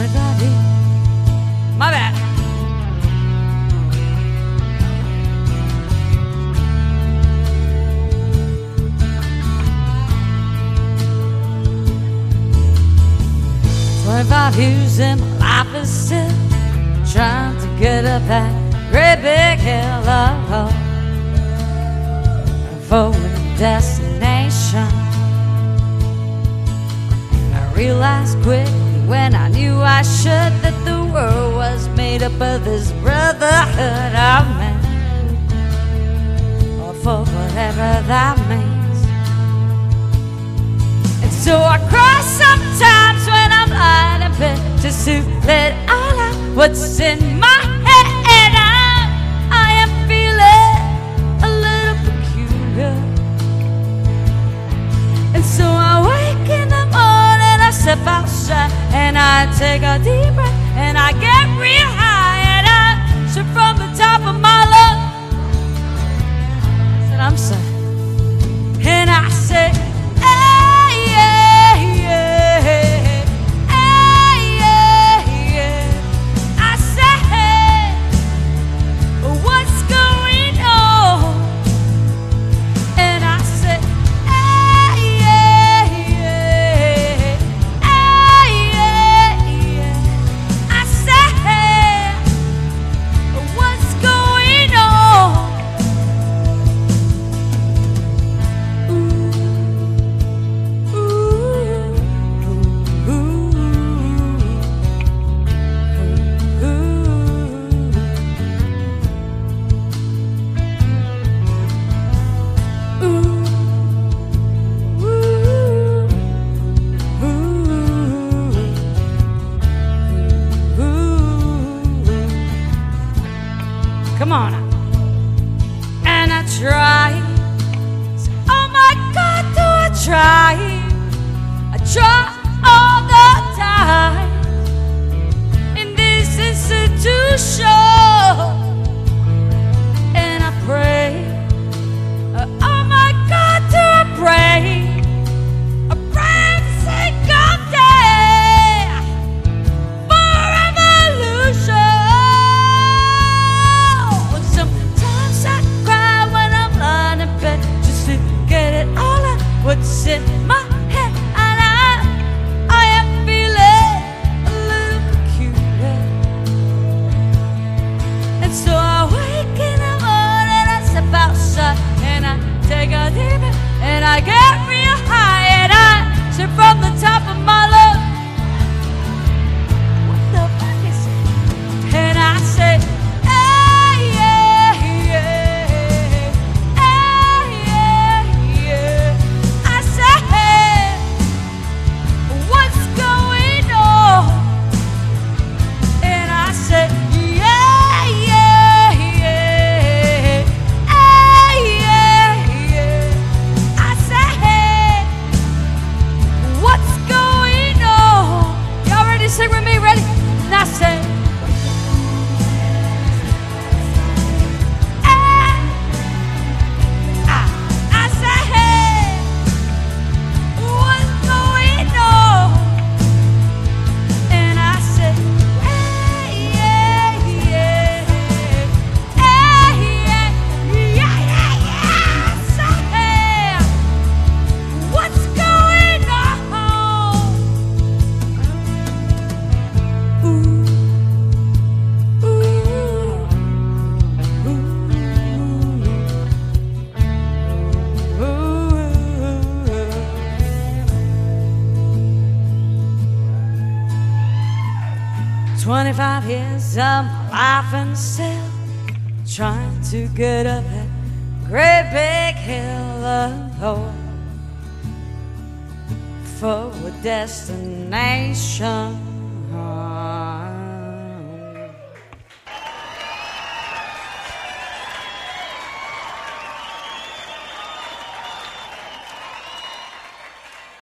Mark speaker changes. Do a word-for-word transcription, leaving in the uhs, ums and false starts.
Speaker 1: twenty-five years. My bad. Twenty-five years and my life is still trying to get up that great big hill of hope for a destination. I realized quickly when I knew I should that the world was made up of this brotherhood of men, or for whatever that means. And so I cry sometimes when I'm lying in bed just to let all out what's in my head. I, I am feeling a little peculiar. And so I wake in the morning, I step outside and I take a deep breath and I get real high and I shoot from the top of my lungs. And I'm saying, and I say, hey, yeah, yeah, hey, yeah, yeah. I say, hey, what's going on? And I say, hey, yeah, yeah, hey, yeah, yeah. I say, hey, what's going on? Ooh, ooh, ooh, ooh, ooh. Come on now. And I try. Say, oh my God, do I try? I try all the time in this institution, and I pray. Uh, oh my God, do I pray? I pray every single day for revolution. Sometimes I cry when I'm lying in bed just to get it all out what's in my head, and I, I am feeling a little peculiar. And so I wake in the morning, I step outside and I take a deep breath and I get real high and I sip from the top of my lungs. What the fuck is it? And I say, hey, yeah, yeah, hey, yeah, yeah. I say, hey, what's going on? And I say, yeah, yeah, yeah, hey, yeah, yeah. I say, hey, what's going on? Y'all ready to sing with me? Ready? And I say, hey, I, I say, hey, what's going on? And I say, hey, yeah, yeah, hey, yeah, yeah, yeah, yeah. I say, hey, what's going on? Ooh, ooh, ooh, ooh, ooh. Twenty-five years of my life and still trying to get up that great big hill of hope for a destination.